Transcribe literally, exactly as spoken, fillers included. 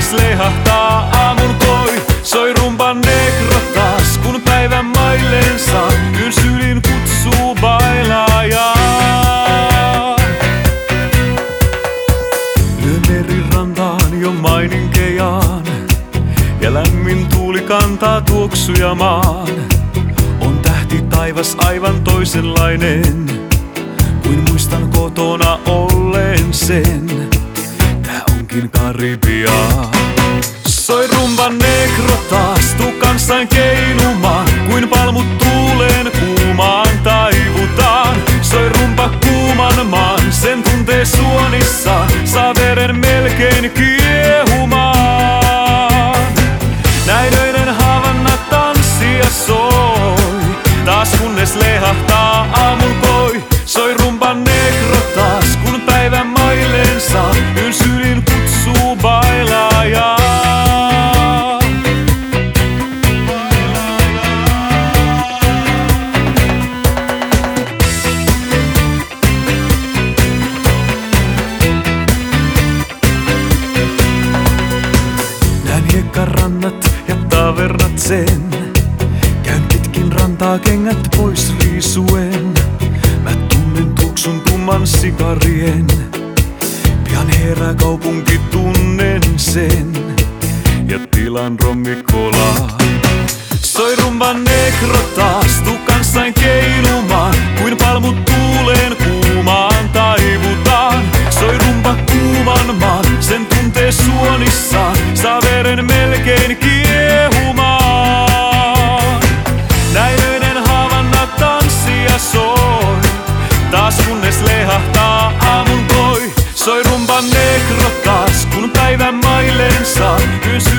kunnes lehahtaa aamun koi. Soi rumban negro taas, kun päivän maillensa yön sylin kutsuu bailaajaa. Lyön merirantaan jo maininkejaan, ja lämmin tuuli kantaa tuoksuja maan. On tähti taivas aivan toisenlainen, kuin muistan kotona olleen sen. Tää onkin Karibiaa. Soi rumban negro taas, tuu kanssain keinumaan, kuin palmut tuuleen kuumaan taivutaan. Soi rumba kuuman maan, sen tuntee suonissaan, saa veren melkein kiehumaan. Näinöinen Havanna tanssia soi, taas kunnes lehahtaa aamun koi. Soi rumban negro taas, kun päivän maillensa yön sylin kutsuu bailaajaa. Näen hiekkarannat ja tavernat sen, käyn pitkin rantaa kengät pois riisuen. Mä tunnen tuoksun tumman sikarien, pian herää kaupunki, tunnen sen, ja tilan rommikolaa. Soi rumban negro taas, tuu kanssain keinumaan, kuin palmut tuuleen kuumaan taivutaan. Soi rumba kuuman maan, sen tuntee suonissaan, saa veren melkein kiehumaan. Näinöinen Havanna tanssia soi, taas kunnes lehahtaa aamun koi. Soi rumban negro taas, kun päivän maillensa yön